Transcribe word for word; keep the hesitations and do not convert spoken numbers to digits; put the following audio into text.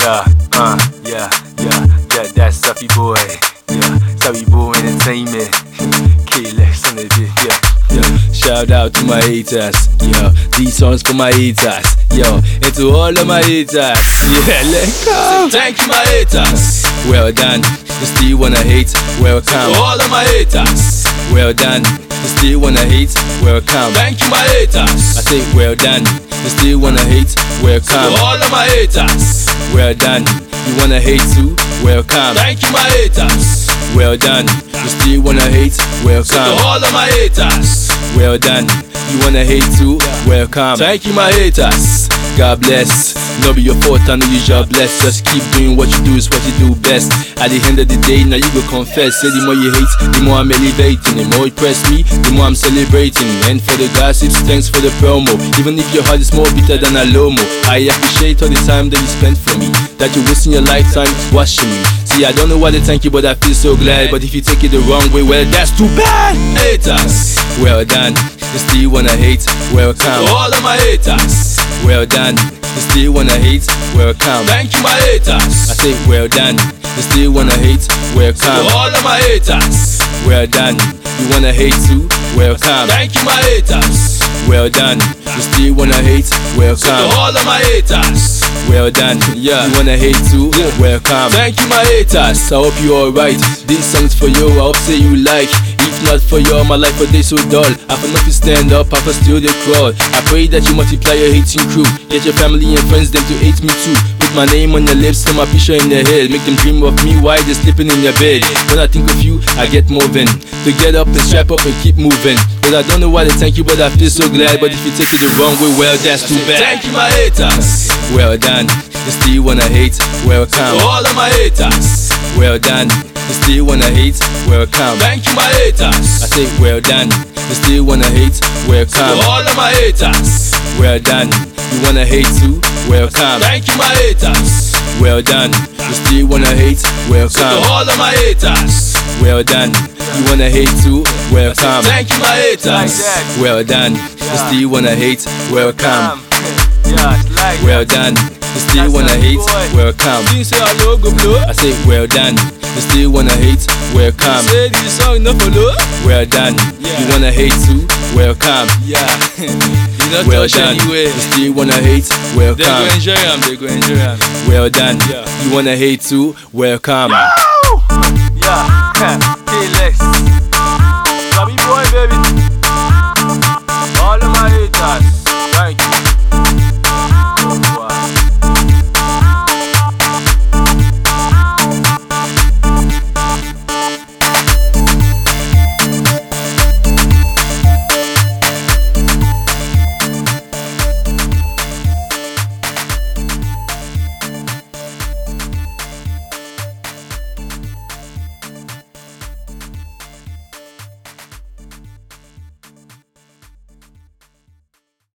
Yeah, uh, yeah, yeah, yeah, that's Sappy Boy. Yeah, Sappy Boy Entertainment. K-Lex on the beat, yeah. Yeah. Shout out to my haters, yo. These songs for my haters, yo. And to all of my haters, yeah. Let's go. Thank you, my haters. Well done. You still wanna hate? Welcome. To all of my haters. Well done. You still wanna hate? Welcome. Thank you, my haters. I say well done. You still wanna hate? Welcome. To all of my haters. Well done. You wanna hate too? Welcome. Thank you, my haters. Well done. You still wanna hate? Welcome. To all of my haters. Well done. You wanna hate too? Welcome. Thank you, my haters. God bless. No be your fault, I know you job blessed. Just keep doing what you do is what you do best. At the end of the day, now you go confess. Say the more you hate, the more I'm elevating. The more you press me, the more I'm celebrating. And for the gossips, thanks for the promo. Even if your heart is more bitter than a lomo, I appreciate all the time that you spent for me, that you're wasting your lifetime watching me. See, I don't know why they thank you, but I feel so glad. But if you take it the wrong way, well, that's too bad. Haters, well done. You still wanna hate? Welcome. To all of my haters. Well done. You still wanna hate? Welcome. Thank you, my haters. I say well done. You still wanna hate? Welcome. To all of my haters. Well done. You wanna hate too? Welcome. Thank you, my haters. Well done. You still wanna hate? Welcome. To all of my haters. Well done. Yeah. You wanna hate too? Welcome. Thank you, my haters. I hope you alright. This song's for you. I hope say you like. If not for you, my life would be so dull. I for not to stand up, I for still they crawl. I pray that you multiply your hating crew. Get your family and friends them to hate me too. Put my name on your lips and my picture in their head. Make them dream of me while they're sleeping in their bed. When I think of you, I get moving. To get up and strap up and keep moving. But I don't know why they thank you, but I feel so glad. But if you take it the wrong way, well, that's too bad. Thank you, my haters. Well done. You still wanna hate? Welcome. To all of my haters. Well done. You still wanna hate? Welcome. Thank you, my haters. I say well done. You still wanna hate? Welcome. To all of my haters. Well done. You wanna hate too? Welcome. Thank you, my haters. Well done. You still wanna hate? Welcome. To all of my haters. Well done. You wanna hate too? Welcome. Thank you, my haters. Well done. You still wanna hate? Welcome. Well done. You still wanna hate? Welcome. I say well done. You still wanna hate? Welcome. Say this song no follow. Well done. You wanna hate too? Welcome. Yeah. Well done. You still wanna hate? Welcome. They go enjoy them. They go enjoy them. Well done. You wanna hate too? Welcome. Yeah. K-Lex. Sappy Boy, baby. All of my haters.